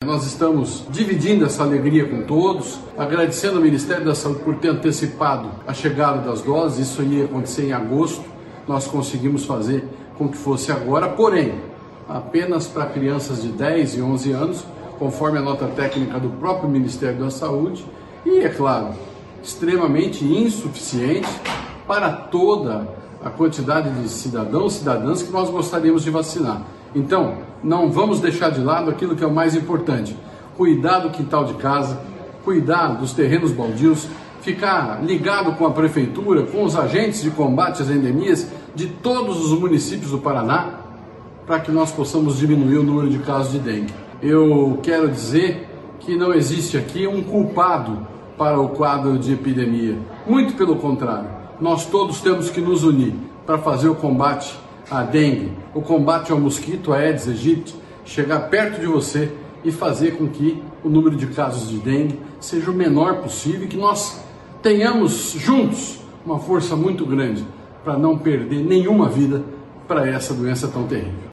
nós estamos dividindo essa alegria com todos, agradecendo ao Ministério da Saúde por ter antecipado a chegada das doses. Isso ia acontecer em agosto, nós conseguimos fazer com que fosse agora, porém, apenas para crianças de 10 e 11 anos, conforme a nota técnica do próprio Ministério da Saúde, e, é claro, extremamente insuficiente para toda a quantidade de cidadãos e cidadãs que nós gostaríamos de vacinar. Então, não vamos deixar de lado aquilo que é o mais importante: cuidar do quintal de casa, cuidar dos terrenos baldios, ficar ligado com a prefeitura, com os agentes de combate às endemias de todos os municípios do Paraná, para que nós possamos diminuir o número de casos de dengue. Eu quero dizer que não existe aqui um culpado para o quadro de epidemia. Muito pelo contrário, nós todos temos que nos unir para fazer o combate à dengue, o combate ao mosquito Aedes aegypti, chegar perto de você e fazer com que o número de casos de dengue seja o menor possível e que nós tenhamos juntos uma força muito grande para não perder nenhuma vida para essa doença tão terrível.